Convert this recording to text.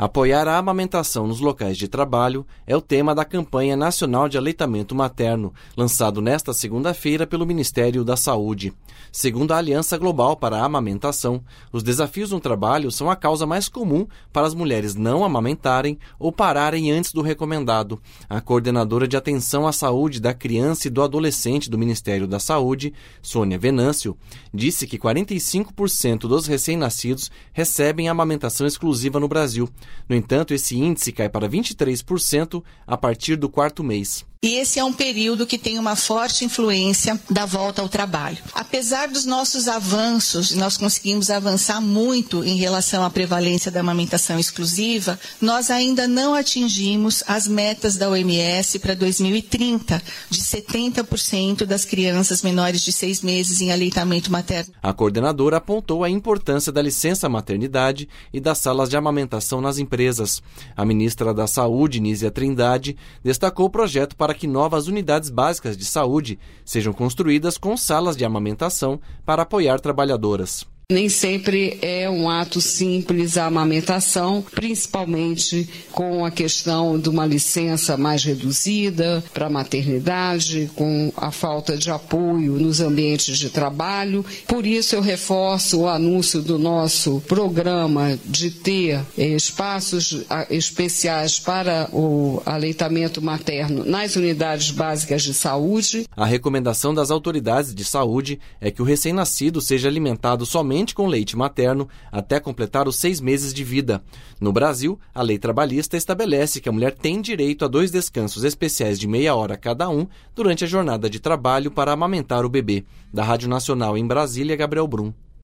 Apoiar a amamentação nos locais de trabalho é o tema da Campanha Nacional de Aleitamento Materno, lançado nesta segunda-feira pelo Ministério da Saúde. Segundo a Aliança Global para a Amamentação, os desafios no trabalho são a causa mais comum para as mulheres não amamentarem ou pararem antes do recomendado. A coordenadora de atenção à saúde da criança e do adolescente do Ministério da Saúde, Sônia Venâncio, disse que 45% dos recém-nascidos recebem amamentação exclusiva no Brasil. No entanto, esse índice cai para 23% a partir do 4º mês. E esse é um período que tem uma forte influência da volta ao trabalho. Apesar dos nossos avanços, nós conseguimos avançar muito em relação à prevalência da amamentação exclusiva, nós ainda não atingimos as metas da OMS para 2030, de 70% das crianças menores de 6 meses em aleitamento materno. A coordenadora apontou a importância da licença maternidade e das salas de amamentação nas empresas. A ministra da Saúde, Nízia Trindade, destacou o projeto para que novas unidades básicas de saúde sejam construídas com salas de amamentação para apoiar trabalhadoras. Nem sempre é um ato simples a amamentação, principalmente com a questão de uma licença mais reduzida para a maternidade, com a falta de apoio nos ambientes de trabalho. Por isso eu reforço o anúncio do nosso programa de ter espaços especiais para o aleitamento materno nas unidades básicas de saúde. A recomendação das autoridades de saúde é que o recém-nascido seja alimentado somente com leite materno até completar os 6 meses de vida. No Brasil, a lei trabalhista estabelece que a mulher tem direito a 2 descansos especiais de meia hora cada um durante a jornada de trabalho para amamentar o bebê. Da Rádio Nacional em Brasília, Gabriel Brum.